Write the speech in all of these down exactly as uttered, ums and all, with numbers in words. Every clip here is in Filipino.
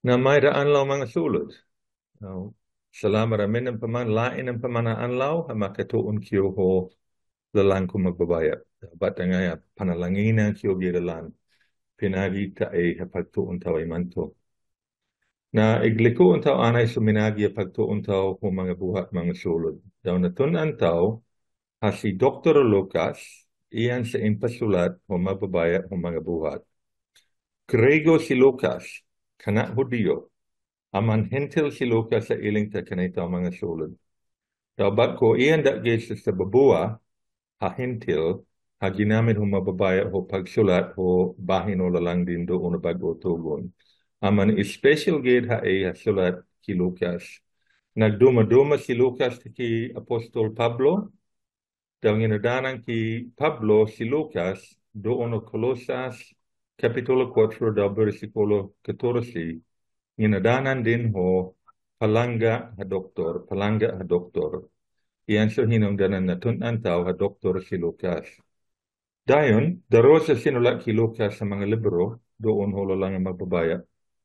na mayroon lang mga sulod. Now, salamat ramin ng paman, lain ng pamanaan law, makatuon kiyo ho lalang ko magbabayat. Ba't nga panalangina kiyo giralan, pinagita ay hapagtuon tao ay manto. Na igliko ang tao anay suminagi pagtuon tao kung mga buhat mga sulod. Daw natunan tao, ha si doktor Lucas, iyan sa impasulat o mababaya o mga buhat. Grego si Lucas, kanak Hudiyo, aman hentil si Lucas sa iling ta kanita mga sulod. Dapat ko iyan da Jesus sa babua, ha hentil, ha ginamit ho mababaya ho pagsulat ho bahin o lalang din doon na bago tugon. Aman special gate ha ay ha sulat ki Lucas. Nagduma-duma si Lucas ki Apostol Pablo. Daw ginadanan ki Pablo si Lucas doon o Colosas Kapitulo four daw versikulo fourteen. Ginadanan din ho palangga ha doktor, palangga ha doktor. Iyan so hinungdanan na tunan tao ha doktor si Lucas. Dayon, daro sa sinulat ki Lucas sa mga libro, doon ho lang ang magbabaya.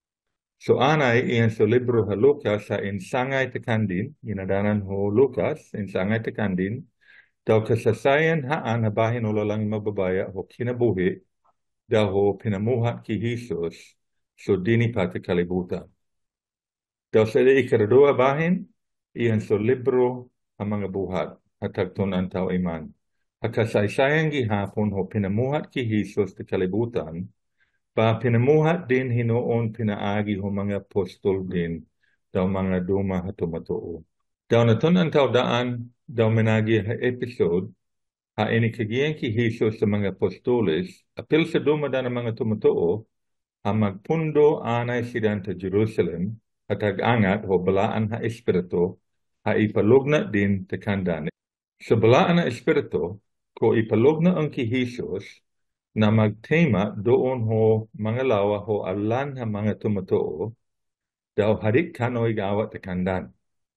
So anay iyan sa libro ha Lucas sa insangay tekandin, ginadanan ho Lucas, insangay tekandin, daw kasasayan haan habahin o lang mababaya o kinabuhi, daw ho pinamuhat ki Jesus, so dini pati kalibutan. Daw sa ikaradua bahin, iyan sa libro ang mga buhat, at tagtunan tao iman. At kasaysayan gihapon ho pinamuhat ki Jesus ti kalibutan, pa pinamuhat din hinoon pinaagi ho mga apostol din, daw mga duma at tumatoo. Daw natunan tao daan, daw managi ha episode, ha inikagyan ki Jesus sa mga apostoles, apil sa dumada ng mga tumatoo, ha magpundo anay sidan ta Jerusalem, at ag-angat o balaan ha espiritu, ha ipalugna din ta kandani. Sa balaan na espiritu, ko ipalugna ang ki Jesus, na magtema doon ho mga lawa ho alan ha mga tumatoo, daw harik kano'y gawat ta kandan.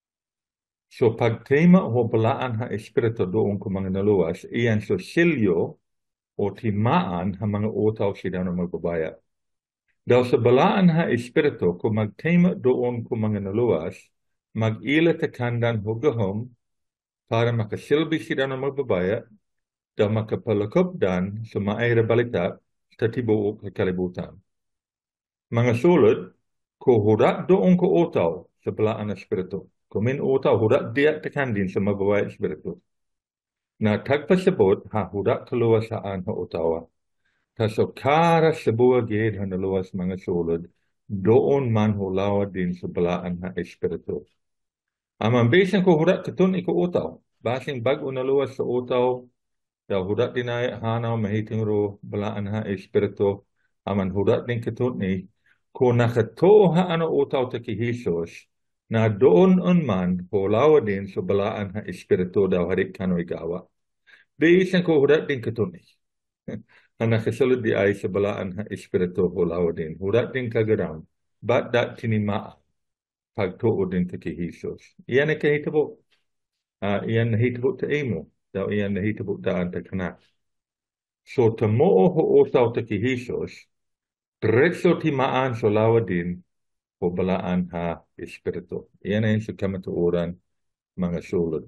So pagtema ho balaan ha espiritu doon ko mga naluwas, iyan so silyo o timaan ha mga utaw siya na magbabaya. Daw sa balaan ha espiritu kung magtema doon ko mga naluwas, mag-ila ta kandan ho gahom para makasilbi sila na magbabaya, daw makapalakop sa maayra balita sa tibuok kalibutan. Mga sulod, ko hurat doon ko utaw sa balaan na espiritu. Kumin utaw, hurat diat ta kandin sa mababaya espiritu. Na tagpasabot ha hurat kaluwasaan ha utawa. Kaso kara sa buwa gid ha naluwas mga sulod, doon man hulawa din sa balaan ha espiritu. Amang bisan ko hurat katun iko utaw, basing bag unaluwas sa utaw, daw hurat din ay hanaw mahiting ro balaan ha espiritu, aman hurat din katun ni, kung nakatuo ha ano utaw ta ki Jesus, na doon man hulawa din sa balaan ha espiritu daw harik kano'y gawa. Bisan ko hurat din katun ni. Ang nakasulod di ay sa balaan ha espiritu hulawa din. Hurat din kagaram, ba't dat tinimaan pagtuo din ta ki Jesus. Iyan ay kahitabo. Uh, iyan nahitabo ta imo. Daw iyan nahitabo daan ta kanak. So tamoo ho utaw ta ki Jesus, diretso timaan so lawa din o balaan ha espiritu. Iyan ay sa kamatuoran mga sulod.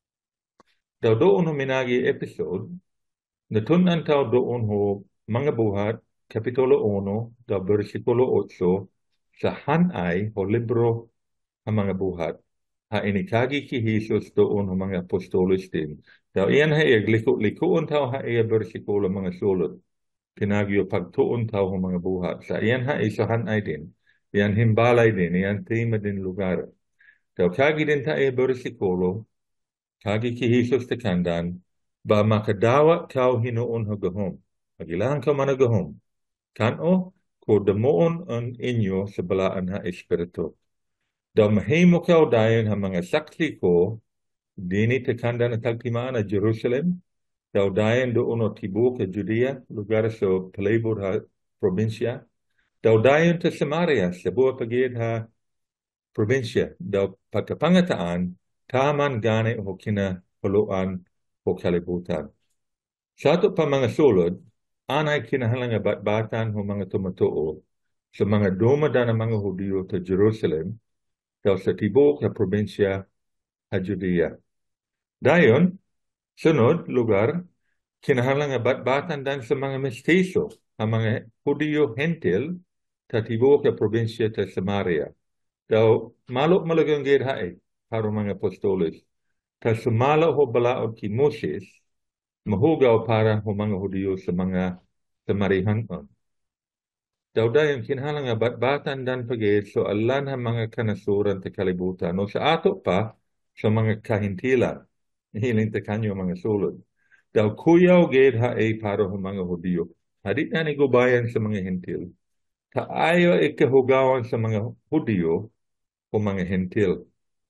Daw doon ho minagi episode, natunan tao doon ho mga buhat, Kapitulo one, daw versikulo eight, sa hanay o libro ang mga buhat. Ha inikagi ki Jesus doon ang mga apostolos din. Daw iyan ha liko-likoon tao ha iya versikulo mga sulod. Pinagyo pagtuon tao ang mga buhat. Sa iyan ha isa hanay din. Iyan himbalay din. Iyan tema din lugar. Daw kagi din ta iya versikulo, kagi ki Jesus te kandan, ba makadawa kau hinoon hagahom. Magilahan ka managahom. Kano, ko damoon ang inyo sa balaan ha espiritu. Daw mahimo kau dayon ha mga saksi ko, dini te kanda na tagtimaan na Jerusalem, daw dayon doon o tibuk sa Judea, lugar sa palibot ha probinsya, daw dayon ta Samaria, sa buwa pagid ha probinsya, daw pagkapangataan, taman gani o kinahuluan o kalibutan. Sa ato pa mga sulod, anay kinahanglan nga batbatan o mga tumatuo, sa mga dumadaan ng mga Hudyo sa Jerusalem daw sa tibok na probinsya sa Judea. Dayon, sunod lugar, kinahanglan nga batbatan dan sa mga mestizo, ang mga Hudyo Hentil sa tibok na probinsya sa Samaria. Daw, malok malagang gidhae para mga apostoles. Ta sumala ho balaod ki Moses, mahugaw para ho mga Hudyo sa mga Samarihanon. Daw dayon kinahanglan nga batbatan dan pagid so alan ha mga kanasuran ta kalibutan no sa ato pa sa mga kahintilan hiling ta kanyo mga sulod. Daw kuyaw gid ha ay para ho mga Hudyo. Hadit na ni gubayan sa mga hentil. Kaayo ikahugawan sa mga Hudyo o mga hentil.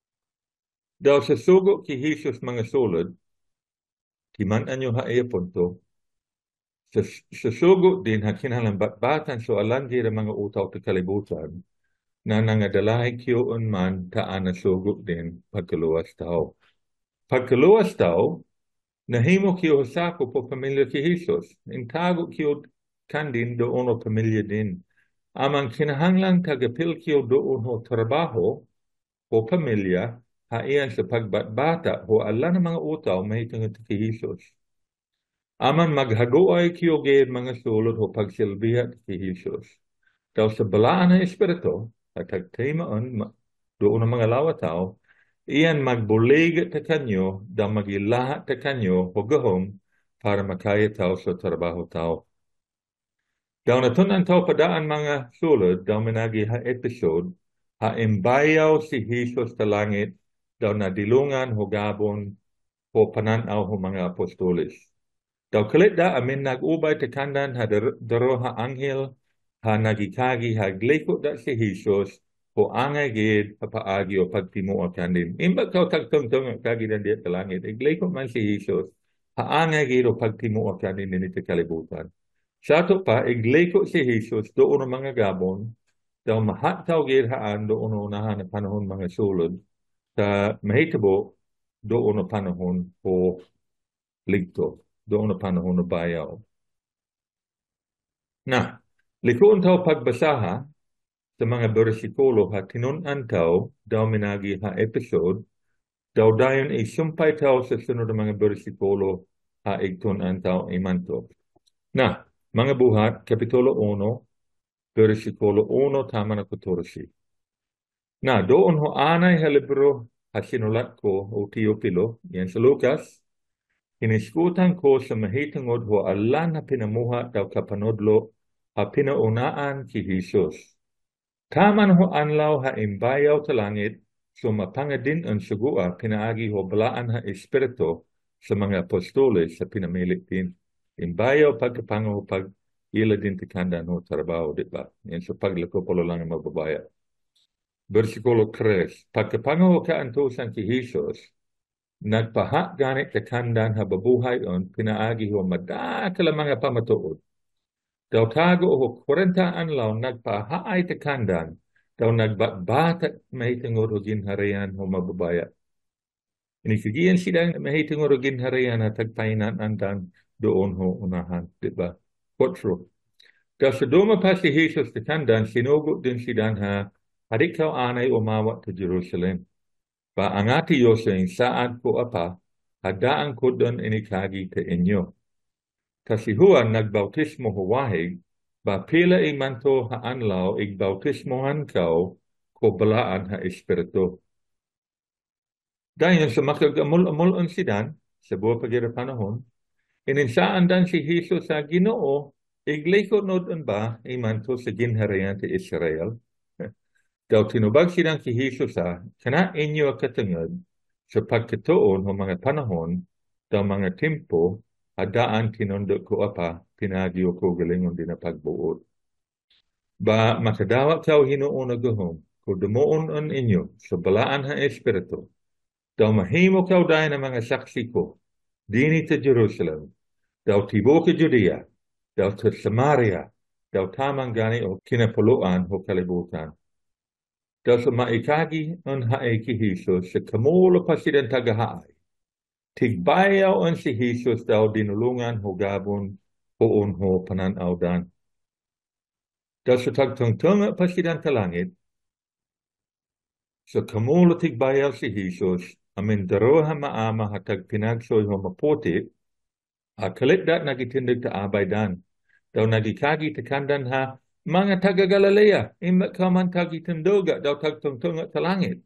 Daw sa sugo ki Jesus mga sulod, kiman anyo ha ay punto, sa, sa sugo din ha kinahanglan batbatan so alan gid ang mga utaw ta kalibutan na nangadalahi kiyon man taan na sugo din pagkaluwas tao. Pagkaluwas tao, nahimo kiyo sako po pamilya ki Jesus. Intago kiyo kandin doon o pamilya din. Amang kinahanglang tagapil kiyo doon ho trabaho o pamilya haiyan sa pagbatbata ho ala ng mga utaw mahitungod ki Jesus. Aman maghaguay kiyo gayad mga sulod ho pagsilbihat ki Jesus. Daw sa balaan ng Espiritu, at tagtimaan doon ang mga lawataw, iyan magbulig ta kanyo, daw magilahat ta kanyo, hugahom, para makaya tao sa trabaho tao. Daw natunan tao padaan mga sulod, daw minagi ha episode, ha imbayaw si Jesus sa langit, daw nadilungan hugabon, o pananaw ho mga apostolis. Daw kalit da amin nag-ubay ta kandan ha daro ha anghel, ha nagikagi ha gliko da si Jesus o angay gid paagi o pagtimuo kandin. Imbag ka tagtungtong kagi dan diya kalangit, igliko man si Jesus, ha angay gid o pagtimuo kandin din ito kalibutan. Sa ato pa, igliko si Jesus doon ang mga gabon, daw mahataw gid haan doon unahan na panahon mga sulod, sa mahitabo doon ang panahon o ligto, doon ang panahon na bayaw. Na, likoon tao pagbasaha sa mga bersikulo ha tinunan tao daw minagi ha episode daw dayon ay sumpay tao sa sunod ng mga bersikulo ha igtunan tao imanto. Na, mga buhat, Kapitulo one, bersikulo one, tama na kutorsi. Na, doon ho anay ha libro ha sinulat ko o Teopilo, yan sa Lucas, iniskutan ko sa mahitungod ho alan na pinamuha daw kapanodlo ha pinaunaan ki Jesus. Kaman ho anlaw ha imbayaw sa langit, so mapangadin ang sugua pinaagi ho balaan ha espiritu sa mga apostoles sa pinamilit din. Imbayaw pagkapango pag ila din tikandan ho trabaho, di ba? Yan sa paglako polo lang ang mababaya. Versikulo three, pagkapango ka antusan ki Jesus, nagpaha ganit tikandan ha babuhay on pinaagi ho madakala mga pamatuod. Daw tago o forty anlaw nagpahaay tikandan, daw nagbatbatat mahitungod o ginharian o mababaya. Inisigiyan silang mahitungod o ginharian at tagpainan andan doon ho unahan, diba? Kotro. Daw sa duma pa si Jesus tikandan, sinugot din silang ha, hadik kaw anay umawat to Jerusalem. Paangati yosin saan ko apa, hadaan ko doon inikagi te inyo. Kasi huwan nagbautismo huwahig, ba pila imanto ha anlaw igbautismohan kao ko balaan ha espiritu. Dahil sa makagamul-amul ang sidan, sa buwa pagira panahon, ininsaan dan si Jesus sa Ginoo, igliko nodon ba imanto sa ginharian ti Israel? Daw tinubag silang ki Jesus sa, kana inyo katungod, sa pagkatuon o mga panahon, daw mga timpo, adaan tinundok ko apa, pinagyo ko galingon din na pagbuod. Ba makadawa kaw hinuon na guhom, kung dumuon an inyo, sa balaan ha espiritu, daw mahimo kaw dahil ng mga saksi ko, dini sa Jerusalem, daw tibo ka Judea, daw sa Samaria, daw tamang gani o kinapuluan o kalibutan. Daw sa maikagi ang haay ki Jesus, sa kamulo pa silang tagahaay, tigbayaw ang si Jesus daw dinulungan ho gabon poon ho pananaw dan. daw sa tagtungtunga pa sidang talangit, sa kamulatig bayal si Jesus, amin daroha maama hatag pinagsoy ho maputi, a kalit dat nagitindig ta abaydan, daw nagikagi tekandan ha, mga taga Galilea, imat kaman tagitindoga, daw tagtungtunga talangit.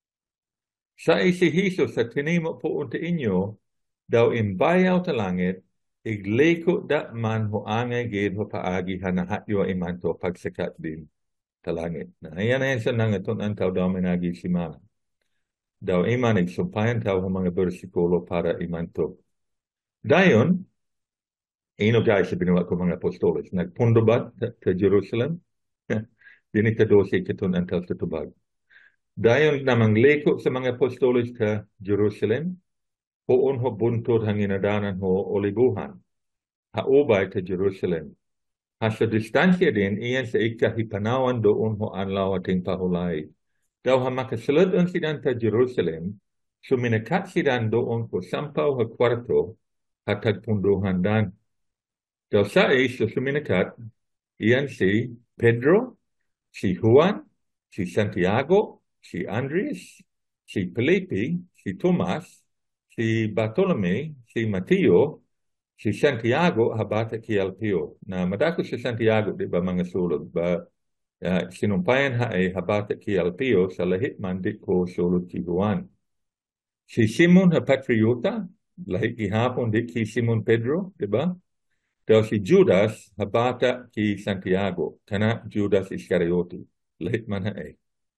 Sa si Jesus sa tinimo po unta inyo, daw imbayaw talangit, igleko da man ho angay gid ho paagi hanahatyo imanto pagsakat din talangit. Na ayan ayan sa nangatun antaw daw minagi simana. Daw iman igsumpayan taw ho mga bersikulo para imanto. Dayon, ino guys sa binuwa ko mga apostoles, nagpundo ba sa Jerusalem? Dinita dosi kitun antaw sa tubag. Dayon namang leko sa mga apostoles sa Jerusalem, poon ho buntod hanginadanan ho olibuhan. Haubay sa Jerusalem. Ha sa distansya din, iyan sa ikahipanawan doon ho anlaw ating pahulay. Daw ha makasulod ang sidan sa Jerusalem, suminakat sidan doon ko sampaw ha kwarto hatag punduhan dan. Daw sa is, so suminakat, iyan si Pedro, si Juan, si Santiago, si Andres, si Felipe, si Tomas, si Bartolome, si Mateo, si Santiago habata ki Alpio. Na madako si Santiago, di ba mga sulod, ba uh, sinumpayan ha ay habata ki Alpio sa lahit man di ko sulod ki Juan. Si Simon ha Patriota, lahit gihapon di ki Simon Pedro, di ba? Daw si Judas habata ki Santiago, kana Judas Iscariote, lahit man ha ay.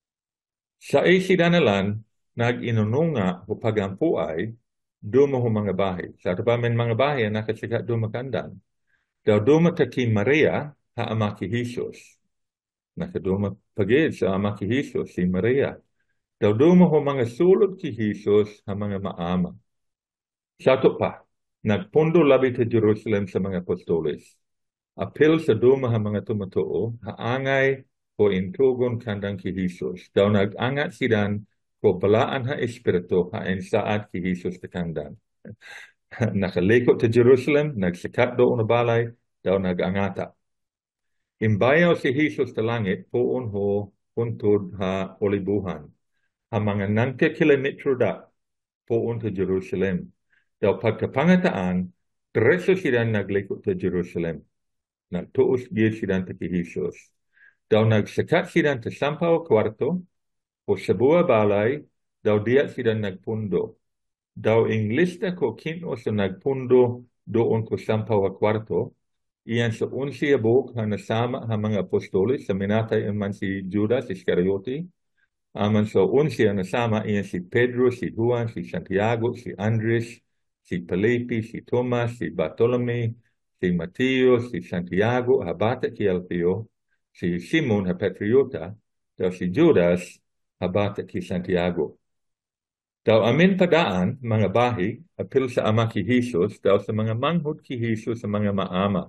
Sa isidanalan, nag-inununga o pagampuay, duma ho mga bahay. Sa tapamin mga bahay, nakasikat duma kandan. Daw duma ta ki Maria, ha ama ki Jesus. Nakaduma pagid sa ama ki Jesus, si Maria. Daw duma ho mga sulod ki Jesus, ha mga maama. Sa to pa, nagpundo labi ta Jerusalem sa mga apostoles. Apil sa duma ha mga tumatuo, haangay o intugon kandang ki Jesus. Daw nag-angat sidan ko balaan ha espiritu ha ensaad ki Jesus tekandan. Nakalikot ta Jerusalem, nagsikat doon na balay, daw nag-angata. Imbayaw si Jesus sa langit, poon ho puntod ha olibuhan. Ha mga nangka kilometro da, poon ta Jerusalem. Daw pagkapangataan, diretso sidan naglikot ta Jerusalem. Nagtuos gid sidan ta ki Jesus. Daw nagsakat sidan ta sampaw kwarto, o sa buwa balay, daw diya sidan nagpundo. Daw inglista ko kino sa nagpundo doon ko sampaw a kwarto, iyan sa unsiya buok ha nasama ha mga apostoles, sa minatay man si Judas Iscariote, aman sa unsiya nasama iyan si Pedro, si Juan, si Santiago, si Andres, si Felipe, si Tomas, si Bartolome, si Mateo, si Santiago, habata ki Alpio, si Simon ha Patriota, daw si Judas, habata ki Santiago. Daw amin padaan, mga bahi, apil sa ama ki Jesus, daw sa mga manghod ki Jesus sa mga maama.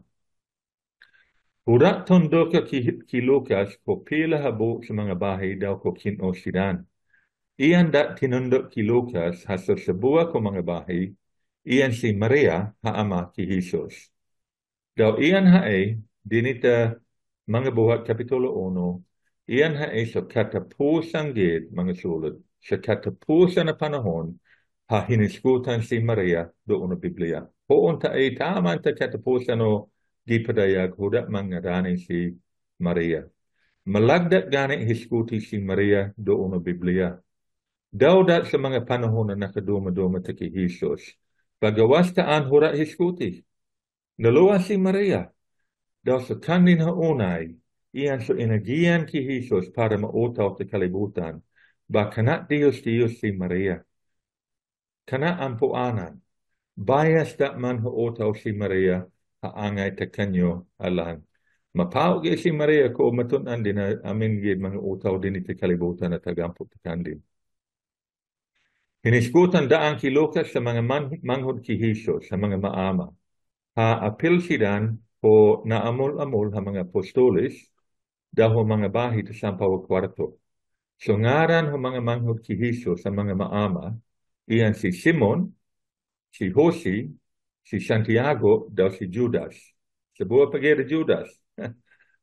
Hurat tondo ka ki, ki Lucas, ko pila habo sa mga bahi, daw ko kinosidan. Iyan dat tinundok ki Lucas, haso sa buwa ko mga bahi, iyan si Maria, ha ama ki Jesus. Daw iyan hae, dinita mga buhat kapitulo uno, iyan hae sa katapusang gid mga sulod. Sa katapusan na panahon, ha hiniskutan si Maria doon na Biblia. Poon ta ay taman ta katapusan o gipadayag huda mangarani si Maria. Malagdat gani hiskuti si Maria doon na Biblia. Daw dat sa mga panahon na nakaduma-duma ta ki Jesus. Pagawas taan hura hiskuti. Naluwa si Maria. Daw sa kanin haunay, iyan so inagian ki Jesus para mautaw sa kalibutan. Ba kana Dios Dios si Maria. Kana ampuanan. Bayas da man huotaw si Maria haangay ta kanyo alang. Mapao gi si Maria ko matunan din na amin gid mga utaw din iti kalibutan at tagampo takandin. Hiniskutan daan ki Lucas sa mga man, manghod ki Jesus sa mga maama. Ha apil sidan o naamol-amol ha mga apostoles daho mga bahi ta sampaw kwarto. So ngaran ho mga manghod ki Jesus sa mga maama, iyan si Simon, si Jose, si Santiago, daw si Judas. Sa buwa pagkira Judas.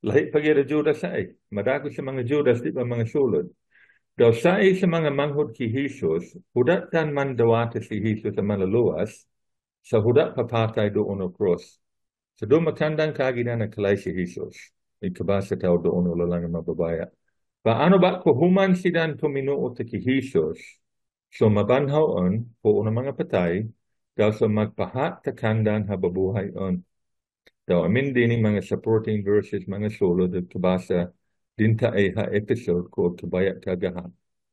Lahi pagi ada Judas ay. Madaku sa mga Judas di ba mga sulod. Daw sa sa mga manghod ki Jesus, hudat kan man dawata si Jesus sa malaluwas, sa hudat papatay doon o cross. Sa doon makandang kagina na kalay si Jesus. Ikabasa tao doon o lalang mababaya. Paano ba ko human sidan tuminuot ki Jesus, so mabanhaon po una mga patay, daw sa magpahat takandan hababuhay on. Daw amin din mga supporting verses mga sulod at kabasa dinta ay ha episode ko kabayat kagahan.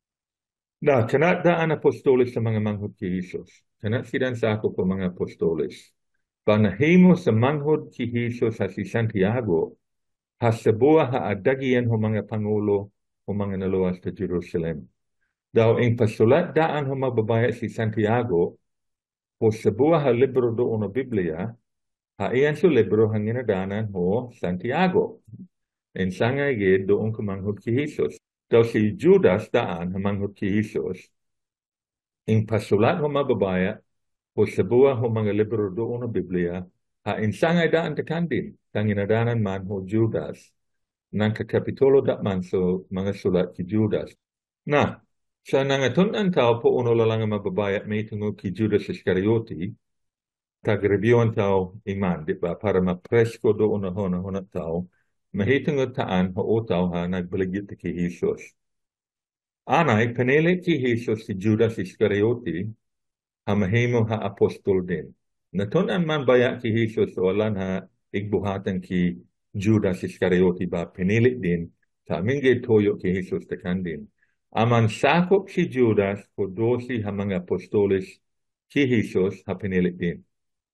Na kanat daan apostolis sa mga manghod ki Jesus. Kanat sidan sa ako po mga apostolis. Panahimo sa manghod ki Jesus ha si Santiago, ha sa buwa ha adagian ho mga pangulo o mga naluwas sa Jerusalem. Daw ang pasulat daan ho mababaya si Santiago o sa buwa ha libro doon o Biblia, ha iyan so libro hang inadanan ho Santiago. En sangay gid doon kumanghod ki Jesus. Daw si Judas daan hamanghod ki Jesus. Ing pasulat ho mababaya o sa buwa ho mga libro doon o Biblia, ha in sangay daan takandin, kang inadanan man ho Judas. Nang kakapitulo da man so mga sulat ki Judas. Na, sa nangatunan tao po uno lang ang mababaya may tungod ki Judas Iscariote, kag-reviewan tao iman, di ba? Para ma-presko doon na hona hona tao, mahitungod taan ho tao ha nagbaligit ki Jesus. Anay, panili ki Jesus si Judas Iscariote, ha mahimo ha apostol din. Natunan man baya ki Jesus o alan ha igbuhatan ki Judas Iscariote ba pinili din, sa aming toyo ki Jesus takan din. Aman sakop si Judas o dosi ha mga apostolis ki Jesus ha pinili din.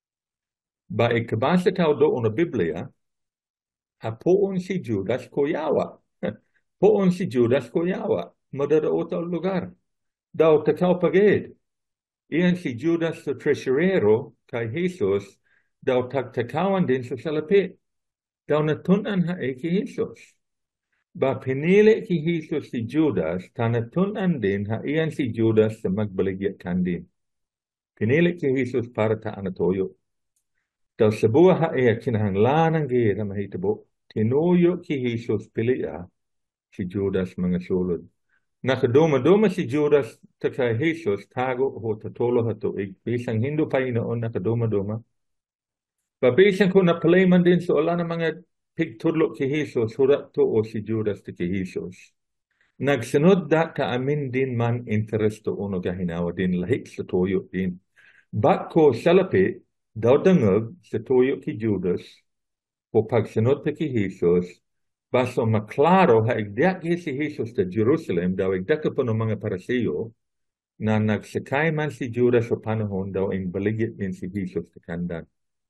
Ba ikabasa tao doon na Biblia, ha poon si Judas kuyawa. Poon si Judas kuyawa. Madadao tao lugar. Daw takaw pagid. Iyan si Judas sa tresurero kay Jesus, daw tagtakawan din sa salapit. Daw natunan ha ay ki Jesus. Ba pinili ki Jesus si Judas, tanatunan din ha iyan si Judas sa magbaligya kandin. Pinili ki Jesus para taan na toyo. Daw sa buwa ha iya kinahanglanang gaya mahitabo, tinuyo ki Jesus pilia si Judas mga sulod. Nakaduma-duma si Judas ta kay Jesus, tago o tatolo hato, bisang hindo pa inoon nakaduma-duma. Babisang ko napalaiman din sa wala na mga pigtudlo ki Jesus, hurat to o si Judas ta ki Jesus. Nagsunod da ka amin din man interest to uno gahinawa din lahik sa toyo din. Bak ko salapi, daw dangag sa toyo ki Judas, o pagsunod ta ki Jesus, baso maklaro ha igdak si Jesus sa Jerusalem, daw igdak po ng mga parasiyo, na nagsakay man si Judas sa panahon, daw ang baligit din si Jesus sa kandan.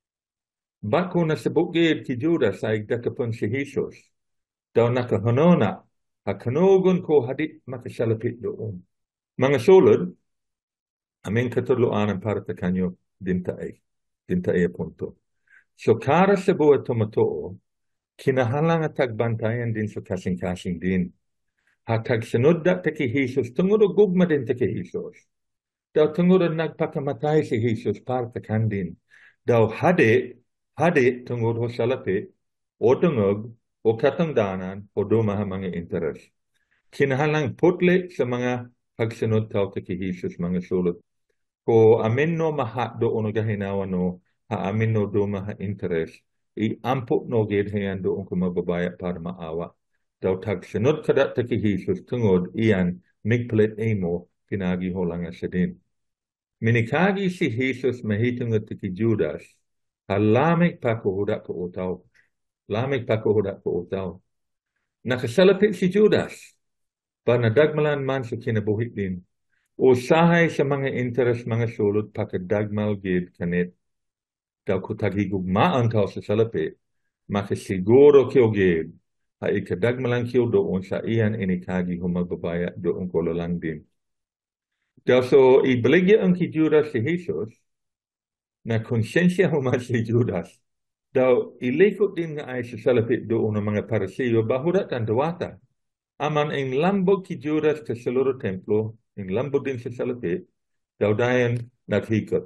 Bako na sa bukid ki Judas ay igdak po si Jesus, daw nakahonona, hakanugon ko hadit makasalapit doon. Mga sulod, aming katuluanan para ta kanyo dintaay, dintaay punto. So kara sa buhat tumatoo, kinahalang at tagbantayan din sa kasing-kasing din. Hatag sunod da ta ki Jesus, tungod o gugma din ta ki Jesus. Daw tungod o nagpakamatay si Jesus para takan din. Daw hadi, hadi tungod o salapi, o tungog, o katangdanan, o dumaha mga interes. Kinahalang putli sa mga pagsunod tao ta ki Jesus mga sulot. Ko amin no mahat do o nagahinawa no, ha amin no dumaha interes. I-ampok no gid hayan doon ko mababaya para maawa. Daw tag sunod kadat ta ki Jesus tungod iyan migpalit emo pinagi ho lang sa din. Minikagi si Jesus mahitungod ta ki Judas, halamig pa ko huda ko utaw. Lamig pa ko huda ko utaw. Nakasalapit si Judas, panadagmalan man sa kinabuhit din. Usahay sa mga interes mga sulod pakadagmal gid kanit. Daw ko tagigugmaan tao sa salapi, makasiguro kiyo gid, ha ikadagmalang kiyo doon sa iyan inikagi humababaya doon ko lalang din. Daw so, ibaligya ang ki Judas si Jesus, na konsensya human si Judas, daw ilikot din nga ay sa salapi doon ng mga parasiyo, bahurat ang dawata. Aman ang lambog ki Judas sa seluruh templo, ang lambog din sa salapi, daw dayan naghikot.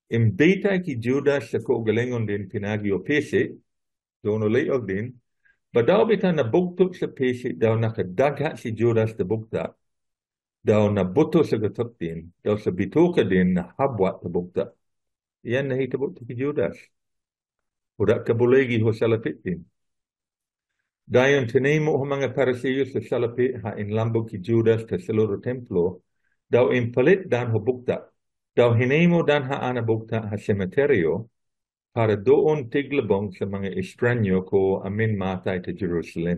Imbita ki Judas sa kaugalingon din pinagi o pisi, doon uliog din, Badao bita na buktuk sa pisi daw nakadagha si Judas na bukta. Daw nabuto sa gatok din. Daw sa bituka din na habwat na bukta. Iyan na hitabo ti Judas. Udak kabulegi ho salapit din. Dayon tinimo ho mga parasiyo sa salapit ha inlambog ki Judas ka seluruh templo. Daw impalit dan ho bukta. Daw hinimo dan ha ana bukta ha semeteryo para doon tiglabong sa mga estranyo ko amin matay ta Jerusalem.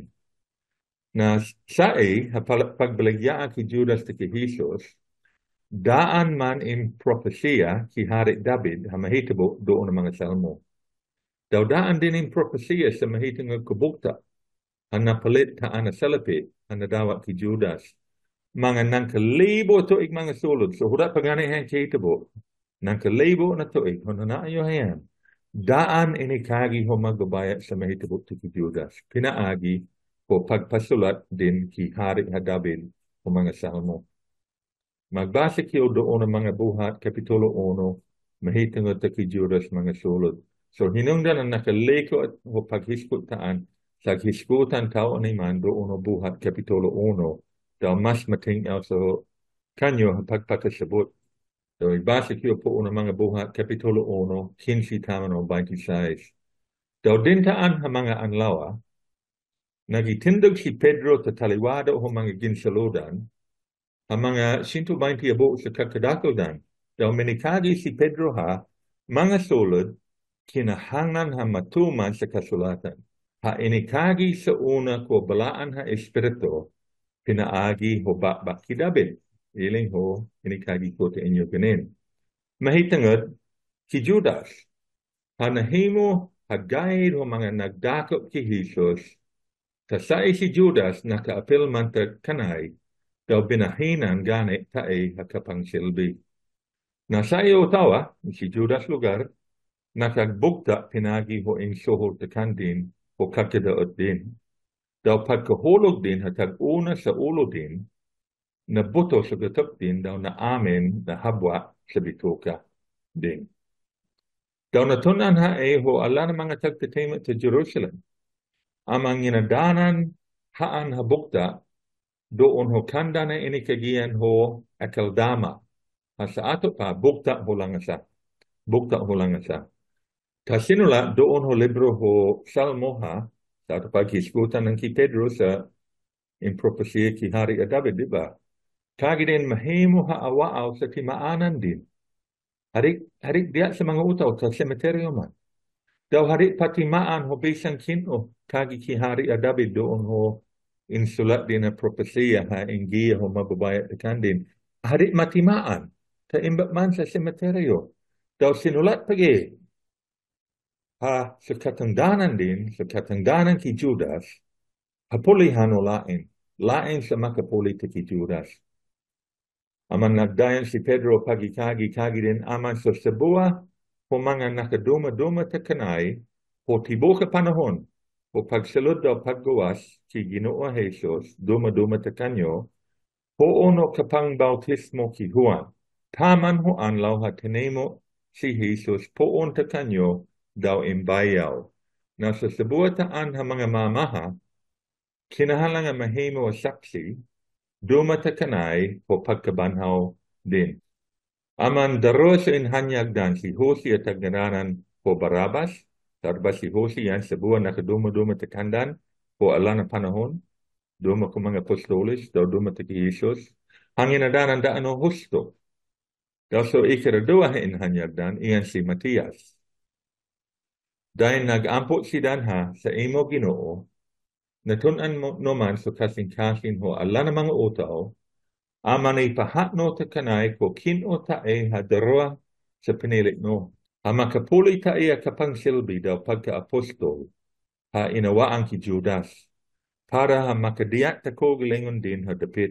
Na sae, pagbaligya ki Judas ta ki Jesus, daan man in propesya ki Hari David, ha mahitabo doon ang mga salmo. Daw daan din in propesya sa mahitang kubukta, ha napalit ha ana salapit, ha nadawat ki Judas. Mga nangkalibo to ik mga sulod, so hudat pagani han kitabo, nangkalibo na to ik, hono na ayo hayan. Daan ini kagi ho magbabayat sa mahitabo to ki Judas. Pinaagi o pagpasulat din ki Hari David o mga salmo. Magbasa kiyo doon ang mga buhat, Kapitulo one, mahitang to ki Judas mga sulod. So hinungdan ang nakaliko at o paghiskutaan sa hiskutan tao ni man doon o buhat, Kapitulo one, daw mas matingaw so kanyo pagpakasabot. So ibasa kiyo po ang mga buhat, Kapitulo one, quince taman o twenty-six. Daw dintaan ang mga anlawa, nagitindog si Pedro ta taliwado ho mga ginsaludan, ang mga one twenty abo sa kakadakodan. Daw minikagi si Pedro ha, mga sulod, kinahanglan ha matuman sa kasulatan. Ha inikagi sa una ko balaan ha espiritu, pinaagi ho bakbak ki David. Iling ho, inikagi ko ta inyo ganin. Mahitangad, ki Judas, ha nahimo ha gayid ho mga nagdakop ki Jesus, kasai si Judas nakaapil man ta kanay, daw binahinan ganit tae hakapangsilbi. Nasayo tawa, si Judas lugar, nakagbukta pinagi ho ing sohol ta kandin o kakadaot din. Daw pagkahulog din hatag una sa ulo din, nabuto sa gatok din daw na amin na habwa sa bituka din. Daw natunan ha eh ho ala na mga tagtitimat sa Jerusalem. Amang inadanan haan habukta doon ho kanda na inikagian ho Akeldama. Sa ato pa, bukta ho lang sa. Bukta ho lang sa. Kasinula doon ho libro ho Salmo ha, sa ato pa kiskutan ng ki Pedro sa impropesya ki Hari David, di ba? Kagi din mahimo ha awaaw sa timaanan din. Harik, harik diya sa mga utaw sa semeteryo man. Daw harik patimaan ho bisang kino, kagi ki Hari David doon ho insulat din na propesya ha, inggiya ho mababayat ikan din. Harik matimaan, ta imbak man sa semeteryo. Daw sinulat pagi, ha, sa katangdanan din, sa katangdanan ki Judas, hapulihan o lain. Lain sa makapuli ki Judas. Aman nagdayan si Pedro pagikagi-kagi din aman sa sebuah o mga nakaduma-duma ta kanay o tibo ka panahon o pagsalud daw paggawas ki Ginoo Jesus duma-duma ta kanyo o ono kapang bautismo ki Juan. Taman ho anlaw ha tinemo si Jesus poon ta kanyo daw imbayaw. Na sa sebuah taan ha mga mamaha, kinahalang mahimo o saksi, dumata kanay o pagkabanhaw din. Aman daro sa inhanyagdan si Jose at tagnaranan o Barabas, tarba si Jose yan sa buwan nakaduma-duma takandan o ala na panahon, duma ko mga apostolis, daw dumata ki Jesus, ang inadanan daan o husto. Daw so ikaraduwa ha inhanyagdan, iyan si Matias. Dahil nag-ampot si Danha sa imo Ginoo, natunan mo naman so kasing-kasing ho ala na mga utaw, aman ay pahatno ta kanay ko kino ta ay hadarwa sa pinilit no. Ha makapuli ta ay kapangsilbi daw pagka-apostol, ha inawaan ki Judas, para ha makadiyak ta ko gilingon din ha dapit.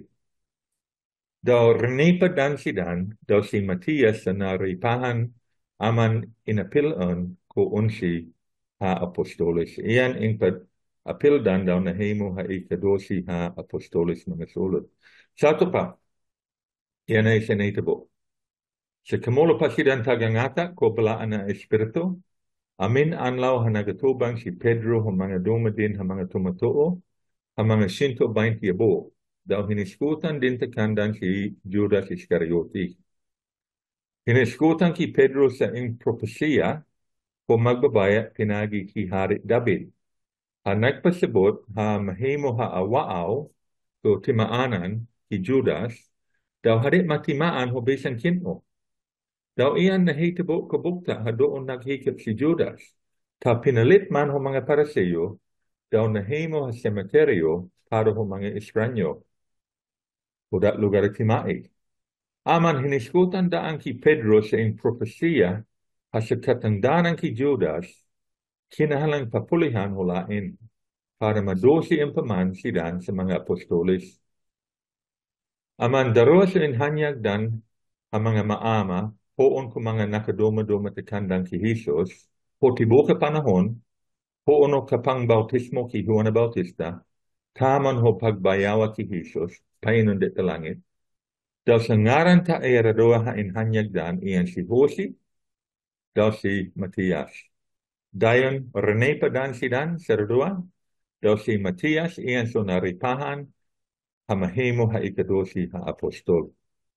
Daw rinipadan si Dan, daw si Matias sa naripahan, aman inapilan ko unsi ha apostolis. Iyan ingpad apil dan daw na himo ha ikadosi ha apostolis mga sulod. Sa ito pa, yan ay sinitabo. Sa kamulo pa sidan tagangata ko balaan na espiritu, Amin anlaw hanagatubang si Pedro ang mga dumadin ang mga tumatuo, ang mga sinto bainti abo. Daw hiniskutan din takandan si Judas Iscariote. Hiniskutan ki Pedro sa ing propesya kung magbabaya pinagi ki Hari David. Ha nagpasabot ha mahimo ha awaaw to timaanan ki Judas, daw hari matimaan ho bisan kinno. Daw iyan nahitabo kabukta ha doon naghikip si Judas. Ta pinalit man ho mga paraseyo, daw nahimo ha semeteryo para ho mga Espranyo. Udat lugar timai. Aman hiniskutan daan ki Pedro sa ing propesya ha sa katangdanan ki Judas, kinahalang papulihan ho lain para madosi ang paman sidan sa mga apostolis. Aman daro sa inhanyag dan ang mga maama poon ko mga nakaduma-duma tikandang ki Jesus, po tibo ka panahon, poon o kapang bautismo ki Juan Bautista, taman ho pagbayawa ki Jesus, painon de langit. Daw sa ngaran ta ay radoa ha inhanyag dan iyan si Jose, daw si Matias. Dayon Rene pa dan si dan sa radoa, daw si Matias iyan so naripahan ha mahimo ha ikadosi ha apostol.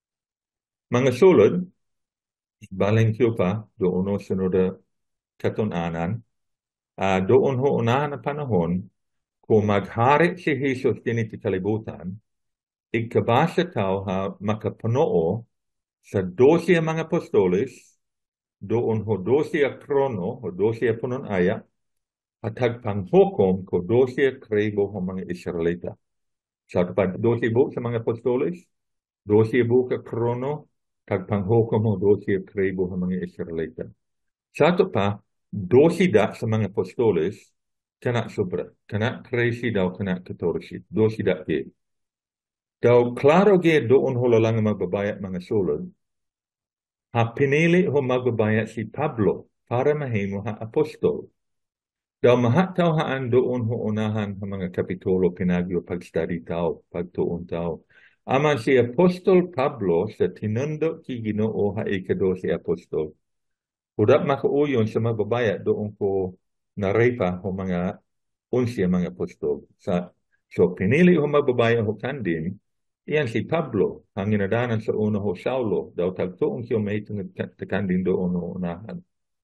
Mga sulod, baling kyo pa, doon o sunod katunanan, uh, doon ho unahan na panahon, kung maghari si Jesus din iti kalibutan, ikabasa tao ha makapunoo sa dosi ang mga apostolis, doon ho dosi a krono, o dosi a punonaya, at hagpanghukom ko dosi a kribo ho mga Israelita. Sa so, dosi bu sa mga apostolis, dosi bu ka krono, hagpanghukom ho dosi a kribo ho mga Israelita. Sa so, pa, dosi da sa mga apostolis, kana sobra, kana kresi daw, kana katorsi, dosi da ke. Daw, klaro ge doon ho lang magbabaya mga sulod, ha pinili ho magbabaya si Pablo para mahimo ha apostol. Daw mahataw haan doon ho unahan ha mga kapitulo pinagyo pag-study tao, pagtuon tao. Aman si Apostol Pablo sa tinundo ki Ginoo ha ikado si apostol. Udat makauyon sa magbabaya doon ko narepa ho mga unsya mga apostol. Sa, so pinili ho magbabaya ho kandin, iyan si Pablo, ang inadanan sa una ho Saulo, daw tagtuong siya may takandin doon ho unahan.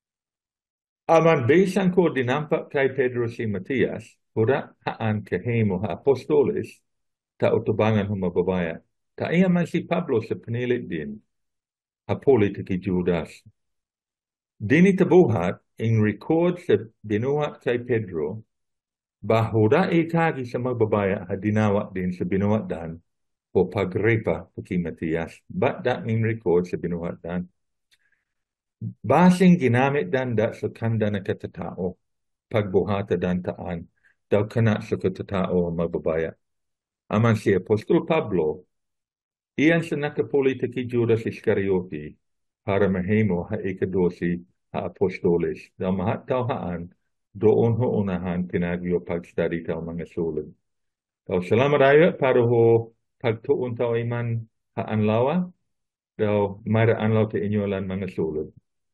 Aman besan ko dinampak kay Pedro si Matias, ura haan kahimo ha apostolis, ta utubangan ho mababaya. Ta iya man si Pablo sa pinilit din, ha politiki Judas. Dini tabuhat, in record sa binuhat kay Pedro, bahura ikagi sa magbabaya ha dinawat din sa binuhat dan, o pagrepa kay Matias. Ba't da ning record sa binuhat dan? Basing ginamit dan da sa kanda na katatao, pagbuhata dan taan, daw kana sa katatao ang magbabaya. Aman si Apostol Pablo, iyan sa nakapolita ki Judas Iscariote para mahimo ha ikadosi ha apostolis. Daw mahataw haan, doon ho unahan pinagyo pag-study tao mga sulod. Daw salamat ayo para ho pagtuon tao iman ha anlawa, daw mayra anlaw ta inyo lang mga sulod.